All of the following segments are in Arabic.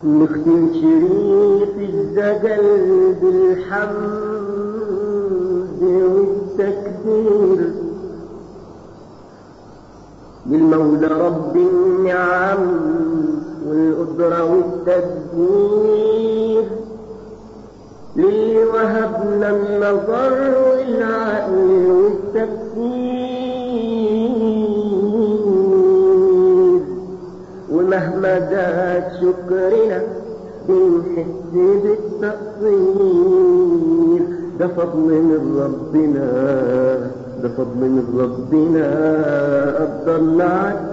نختم شريط الزجل بالحمد والتكبير للمولى رب النعم والقدرة والتدبير، للي وهبنا النظر والعقل والتفكير، ومهما زاد شكرنا بنحس بالتقصير. ده فضل من ربنا، ده فضل من ربنا قدرنا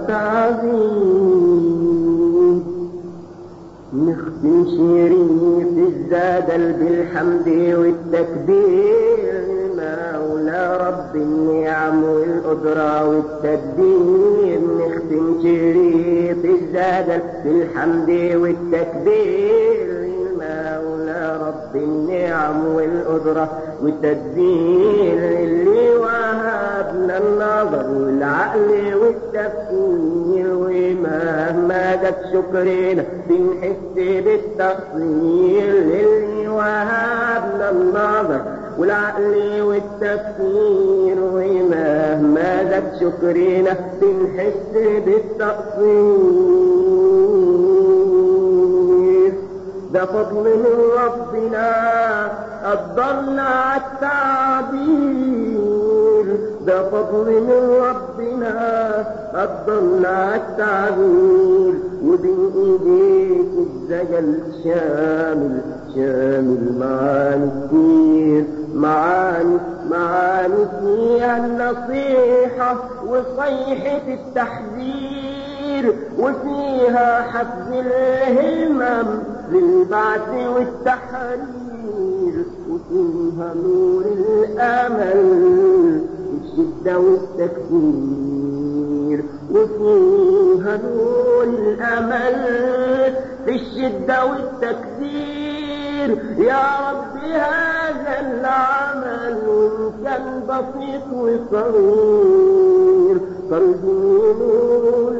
عالتعظيم. نختم شريط الزجل بالحمد والتكبير للمولى رب النعم والقدرة والتدبير. نختم شريط الزجل بالحمد والتكبير للمولى رب النعم والقدرة والتدبير، اللي وهبنا النظر والعقل والتفكير، ومهما زاد شكرنا بنحس بالتقصير. اللي وهبنا النظر والعقل والتفكير، ومهما زاد شكرنا بنحس بالتقصير. ده فضل من ربنا قدرنا عالتعبير، ده فضل من ربنا قدرنا عالتعبير. وبين ايديك الزجل شامل شامل معاني كتير، معاني فيها النصيحة وصيحة التحذير، وفيها حفز الهمم للبعث والتحرير، وفيها نور الأمل في الشدة والتكبير، وفيها نور الأمل في الشدة والتكبير. يا رب هذا العمل وإن كان بسيط وصغير ترجو نور